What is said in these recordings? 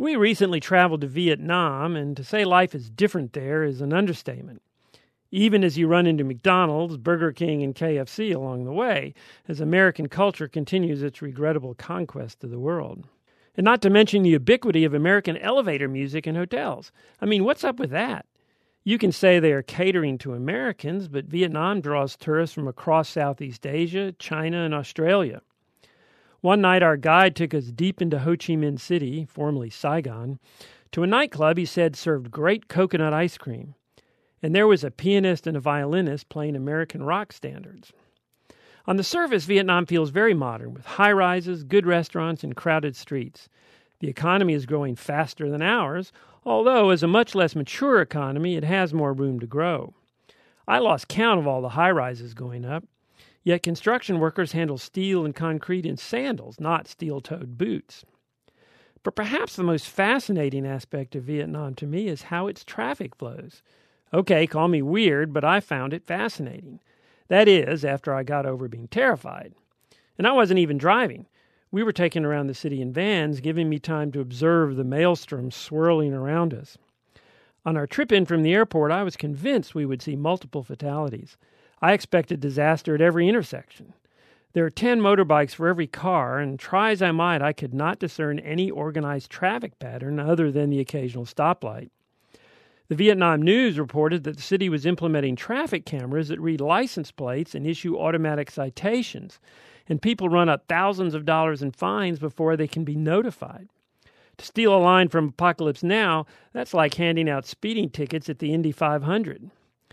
We recently traveled to Vietnam, and to say life is different there is an understatement. Even as you run into McDonald's, Burger King, and KFC along the way, as American culture continues its regrettable conquest of the world. And not to mention the ubiquity of American elevator music in hotels. I mean, what's up with that? You can say they are catering to Americans, but Vietnam draws tourists from across Southeast Asia, China, and Australia. One night, our guide took us deep into Ho Chi Minh City, formerly Saigon, to a nightclub he said served great coconut ice cream. And there was a pianist and a violinist playing American rock standards. On the surface, Vietnam feels very modern, with high-rises, good restaurants, and crowded streets. The economy is growing faster than ours, although as a much less mature economy, it has more room to grow. I lost count of all the high-rises going up, yet construction workers handle steel and concrete in sandals, not steel-toed boots. But perhaps the most fascinating aspect of Vietnam to me is how its traffic flows. Okay, call me weird, but I found it fascinating. That is, after I got over being terrified. And I wasn't even driving. We were taken around the city in vans, giving me time to observe the maelstrom swirling around us. On our trip in from the airport, I was convinced we would see multiple fatalities. I expected disaster at every intersection. There are 10 motorbikes for every car, and try as I might, I could not discern any organized traffic pattern other than the occasional stoplight. The Vietnam News reported that the city was implementing traffic cameras that read license plates and issue automatic citations, and people run up thousands of dollars in fines before they can be notified. To steal a line from Apocalypse Now, that's like handing out speeding tickets at the Indy 500.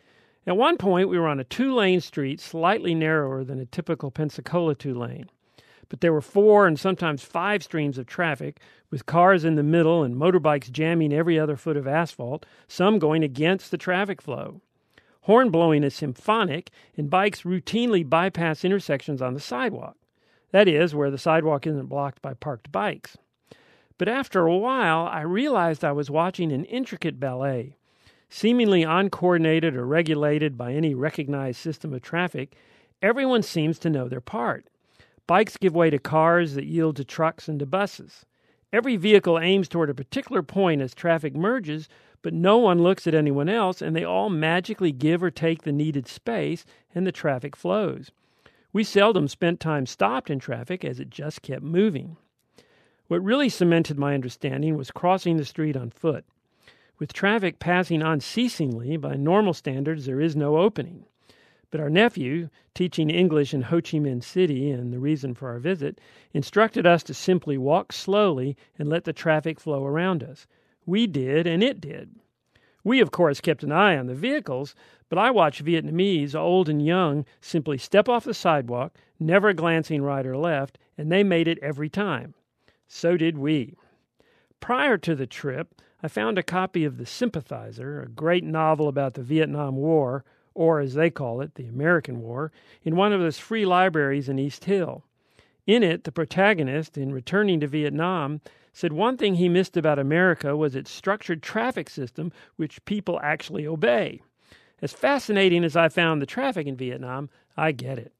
At one point, we were on a 2-lane street slightly narrower than a typical Pensacola 2-lane. But there were 4 and sometimes 5 streams of traffic, with cars in the middle and motorbikes jamming every other foot of asphalt, some going against the traffic flow. Horn blowing is symphonic, and bikes routinely bypass intersections on the sidewalk. That is, where the sidewalk isn't blocked by parked bikes. But after a while, I realized I was watching an intricate ballet. Seemingly uncoordinated or regulated by any recognized system of traffic, everyone seems to know their part. Bikes give way to cars that yield to trucks and to buses. Every vehicle aims toward a particular point as traffic merges, but no one looks at anyone else, and they all magically give or take the needed space, and the traffic flows. We seldom spent time stopped in traffic, as it just kept moving. What really cemented my understanding was crossing the street on foot. With traffic passing unceasingly, by normal standards there is no opening. But our nephew, teaching English in Ho Chi Minh City and the reason for our visit, instructed us to simply walk slowly and let the traffic flow around us. We did, and it did. We, of course, kept an eye on the vehicles, but I watched Vietnamese, old and young, simply step off the sidewalk, never glancing right or left, and they made it every time. So did we. Prior to the trip, I found a copy of The Sympathizer, a great novel about the Vietnam War, or as they call it, the American War, in one of those free libraries in East Hill. In it, the protagonist, in returning to Vietnam, said one thing he missed about America was its structured traffic system, which people actually obey. As fascinating as I found the traffic in Vietnam, I get it.